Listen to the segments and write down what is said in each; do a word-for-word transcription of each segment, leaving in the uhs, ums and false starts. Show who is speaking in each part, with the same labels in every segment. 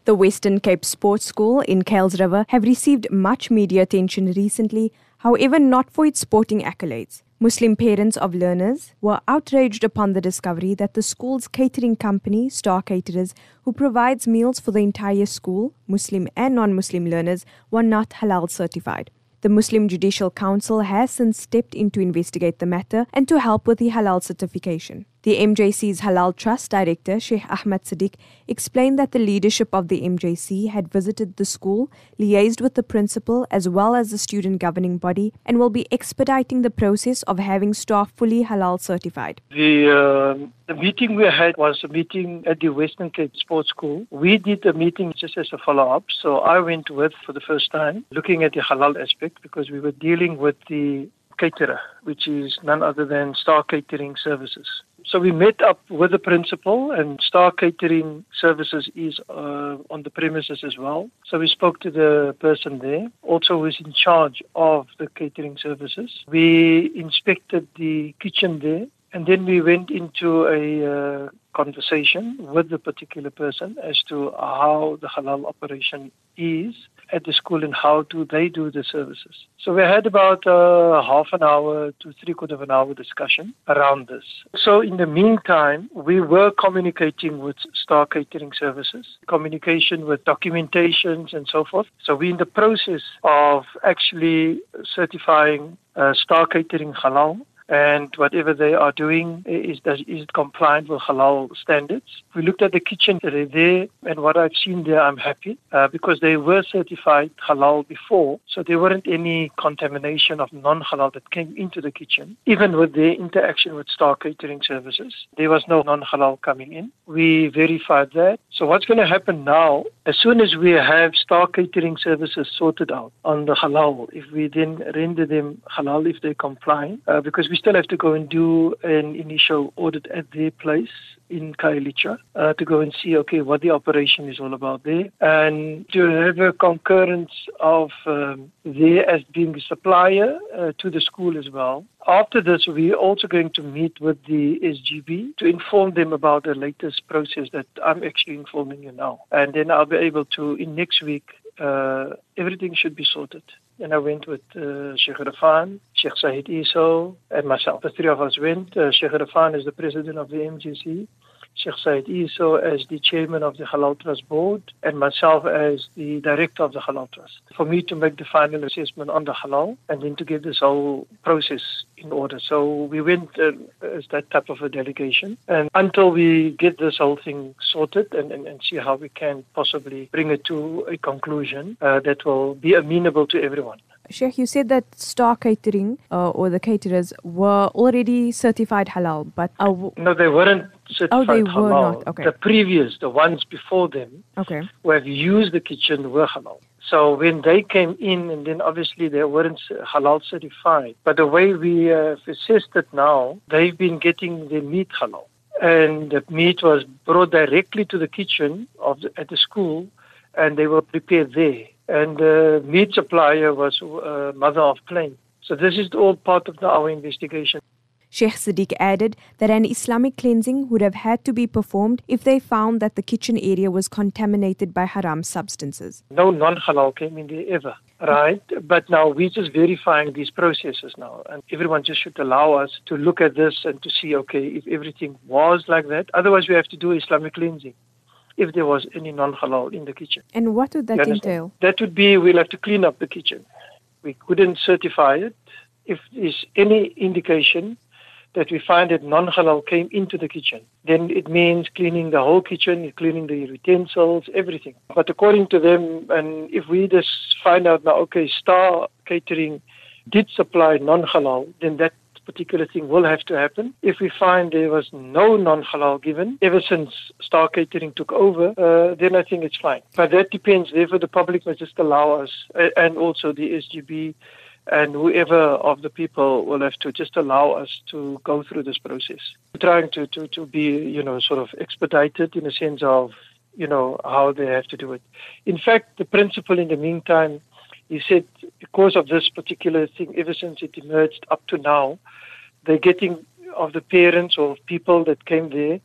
Speaker 1: The Western Cape Sports School in Kuilsriver have received much media attention recently, however not for its sporting accolades. Muslim parents of learners were outraged upon the discovery that the school's catering company, Star Caterers, who provides meals for the entire school, Muslim and non-Muslim learners, were not halal certified. The Muslim Judicial Council has since stepped in to investigate the matter and to help with the halal certification. The M J C's Halal Trust Director, Sheikh Ahmed Siddiq, explained that the leadership of the M J C had visited the school, liaised with the principal as well as the student governing body, and will be expediting the process of having staff fully halal certified.
Speaker 2: The, uh, the meeting we had was a meeting at the Western Cape Sports School. We did the meeting just as a follow-up, so I went with for the first time, looking at the halal aspect, because we were dealing with the caterer, which is none other than Star Catering Services. So we met up with the principal, and Star Catering Services is uh, on the premises as well. So we spoke to the person there, also who is in charge of the catering services. We inspected the kitchen there, and then we went into a uh, conversation with the particular person as to how the halal operation is at the school and how do they do the services. So we had about uh, half an hour to three quarter of an hour discussion around this. So in the meantime, we were communicating with Star Catering Services, communication with documentations and so forth. So we're in the process of actually certifying uh, Star Catering halal, and whatever they are doing is, is it compliant with halal standards. We looked at the kitchen there, and what I've seen there, I'm happy uh, because they were certified halal before, so there weren't any contamination of non-halal that came into the kitchen. Even with their interaction with Star Catering Services, there was no non-halal coming in. We verified that. So what's going to happen now, as soon as we have Star Catering Services sorted out on the halal, if we then render them halal if they comply, uh, because we We still have to go and do an initial audit at their place in Khayelitsha uh, to go and see, okay, what the operation is all about there, and to have a concurrence of um, there as being the supplier uh, to the school as well. After this, we're also going to meet with the S G B to inform them about the latest process that I'm actually informing you now. And then I'll be able to, in next week, uh, everything should be sorted. And I went with uh, Sheikh Rafan, Sheikh Said Iso, and myself. The three of us went. Uh, Sheikh Rafan is the president of the M J C, Sheikh Said Iso as the chairman of the Halal Trust Board, and myself as the director of the Halal Trust, for me to make the final assessment on the halal and then to get this whole process in order. So we went uh, as that type of a delegation, and until we get this whole thing sorted and, and, and see how we can possibly bring it to a conclusion uh, that will be amenable to everyone.
Speaker 1: Sheikh, you said that Star Catering uh, or the caterers were already certified halal, but... Uh, w-
Speaker 2: no, they weren't certified
Speaker 1: oh, they
Speaker 2: halal.
Speaker 1: Were not. Okay.
Speaker 2: The previous, the ones before them,
Speaker 1: okay.
Speaker 2: who have used the kitchen were halal. So when they came in, and then obviously they weren't halal certified, but the way we have assessed it now, they've been getting their meat halal. And the meat was brought directly to the kitchen of the, at the school, and they were prepared there. And the meat supplier was uh, Mother of Plain. So this is all part of the, our investigation.
Speaker 1: Sheikh Siddiq added that an Islamic cleansing would have had to be performed if they found that the kitchen area was contaminated by haram substances.
Speaker 2: No non-halal came in there ever, right? But now we're just verifying these processes now. And everyone just should allow us to look at this and to see, okay, if everything was like that. Otherwise, we have to do Islamic cleansing if there was any non-halal in the kitchen.
Speaker 1: And what would that entail?
Speaker 2: That would be, we'll have to clean up the kitchen. We couldn't certify it. If there's any indication that we find that non-halal came into the kitchen, then it means cleaning the whole kitchen, cleaning the utensils, everything. But according to them, and if we just find out now, okay, Star Catering did supply non-halal, then that particular thing will have to happen. If we find there was no non-halal given ever since Star Catering took over, uh, then I think it's fine. But that depends. Therefore, the public must just allow us, uh, and also the S G B and whoever of the people will have to just allow us to go through this process. We're trying to, to, to be, you know, sort of expedited in a sense of, you know, how they have to do it. In fact, the principal in the meantime, he said because of this particular thing, ever since it emerged up to now, they're getting of the parents or people that came there,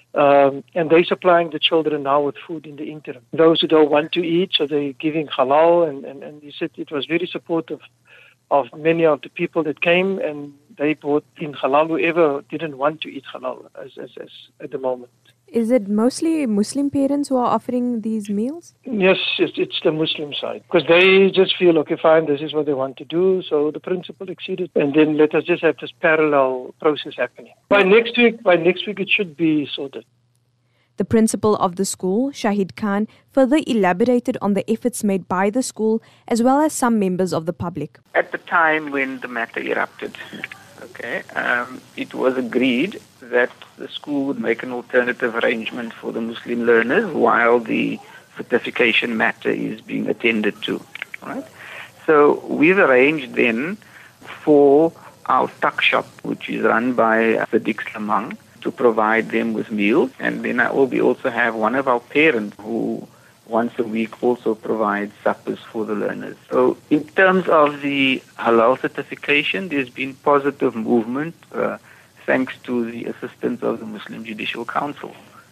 Speaker 2: Um, and they're supplying the children now with food in the interim. Those who don't want to eat, so they're giving halal. And, and, and he said it was very supportive of many of the people that came, and they brought in halal, whoever didn't want to eat halal as, as, as at the moment.
Speaker 1: Is it mostly Muslim parents who are offering these meals?
Speaker 2: Yes, it's, it's the Muslim side. Because they just feel, okay, fine, this is what they want to do. So the principle exceeded. And then let us just have this parallel process happening. By next week, by next week, it should be sorted.
Speaker 1: The principal of the school, Shahid Khan, further elaborated on the efforts made by the school as well as some members of the public.
Speaker 3: At the time when the matter erupted, okay, um, it was agreed that the school would make an alternative arrangement for the Muslim learners while the certification matter is being attended to. Right? So we've arranged then for our tuck shop, which is run by Sadiq Slamang, to provide them with meals. And then I will be also have one of our parents who once a week also provides suppers for the learners. So in terms of the halal certification, there's been positive movement uh, thanks to the assistance of the Muslim Judicial Council.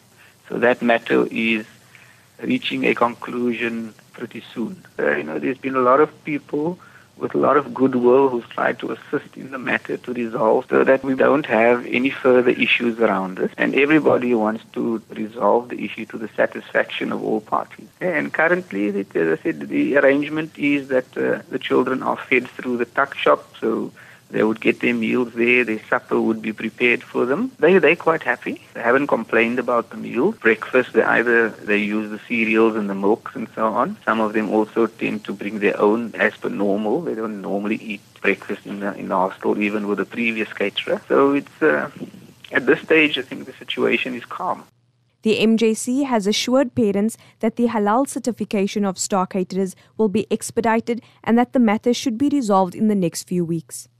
Speaker 3: So that matter is reaching a conclusion pretty soon. Uh, you know, there's been a lot of people with a lot of goodwill who's tried to assist in the matter to resolve so that we don't have any further issues around this. And everybody wants to resolve the issue to the satisfaction of all parties. And currently, as I said, the arrangement is that uh, the children are fed through the tuck shop, so they would get their meals there, their supper would be prepared for them. They, they're quite happy. They haven't complained about the meal. Breakfast, they either they use the cereals and the milks and so on. Some of them also tend to bring their own as per normal. They don't normally eat breakfast in the, in the hostel, even with the previous caterer. So it's uh, at this stage, I think the situation is calm.
Speaker 1: The M J C has assured parents that the halal certification of star caterers will be expedited and that the matter should be resolved in the next few weeks.